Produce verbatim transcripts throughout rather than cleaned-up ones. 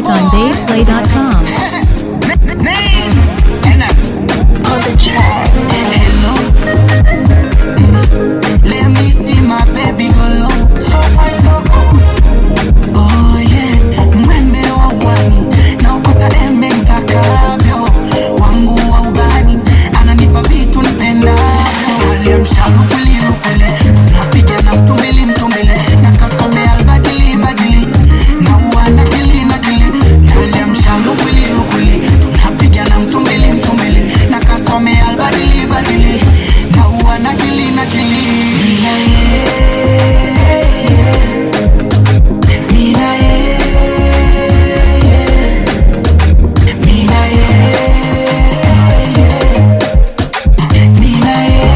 on dave play dot com. On the track. Hello. Let me see my baby go low. So high, so cool. Oh yeah. Mwembe wa wani na ukota eme mtakavyo. Wangu wa ubani ananipa vitu nipendavyo. Walia mshalu kuli lukule. Tunapiga na mtumbili mtumbile. Na kasame albadili badili. Na uwana kili na kili. Walia mshalu kuli lukule. Tunapiga na mtumbili mtumbile. Na kasame albadili badili. Na uwana kili na kili. Mina ye Mina ye Mina ye Mina ye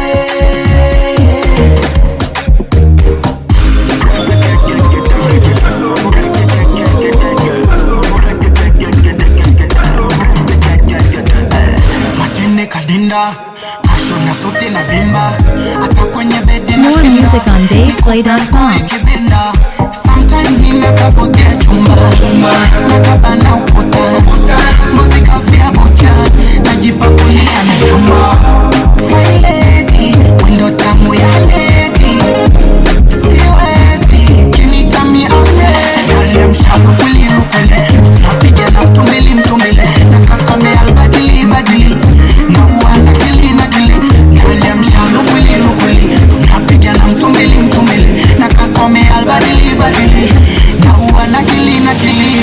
Matene kadenda Asho na sote na vimba Ata kwenye bedi na More shinda music on dave play dot com. Kibenda Sometimes nina kafotea chumba Nakabana ukuta Muzika vya bocha Najipakulia na yama Fine lady Wendo tamu ya lady Siwezi Kinitami ame Yale mshalu kuli lukule Tunapiga na mtumbili mtumbile Na kasame albadili badili Na uwana kili na kili Yale mshalu kuli lukule Tunapiga na mtumbili mtumbile Na kasame albadili badili Na uwana kili na kili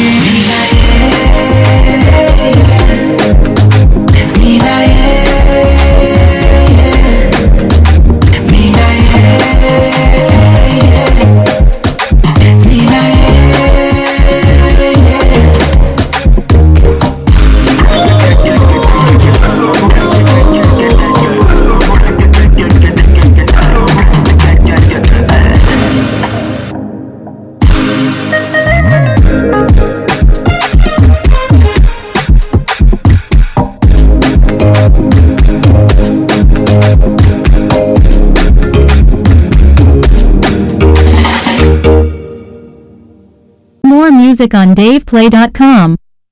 Mina ye Mina ye Mina ye More music on dave play dot com.